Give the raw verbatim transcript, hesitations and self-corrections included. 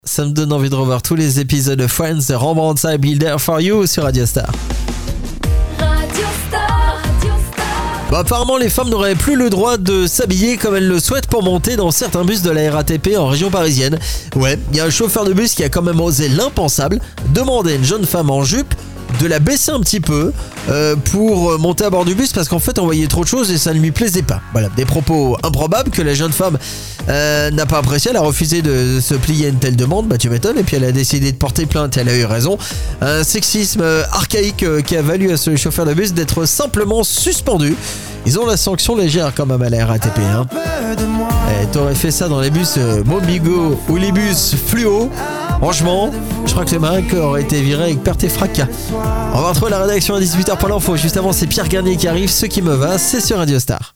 Ça me donne envie de revoir tous les épisodes de Friends de Rembrandt I Be There For You sur Radio Star. Radio Star, Radio Star. Bah, apparemment, les femmes n'auraient plus le droit de s'habiller comme elles le souhaitent pour monter dans certains bus de la R A T P en région parisienne. Ouais, il y a un chauffeur de bus qui a quand même osé l'impensable, demander à une jeune femme en jupe de la baisser un petit peu euh, pour monter à bord du bus parce qu'en fait on voyait trop de choses et ça ne lui plaisait pas. Voilà, des propos improbables que la jeune femme euh, n'a pas apprécié. Elle a refusé de se plier à une telle demande, bah tu m'étonnes, et puis elle a décidé de porter plainte et elle a eu raison. Un sexisme euh, archaïque euh, qui a valu à ce chauffeur de bus d'être simplement suspendu. Ils ont la sanction légère quand même à la R A T P. Hein. Eh, t'aurais fait ça dans les bus euh, Mobigo ou les bus Fluo. Franchement, je crois que le marin aurait été viré avec perte et fracas. On va retrouver la rédaction à dix-huit heures pour l'info. Juste avant, c'est Pierre Garnier qui arrive. Ce qui me va, c'est sur Radio Star.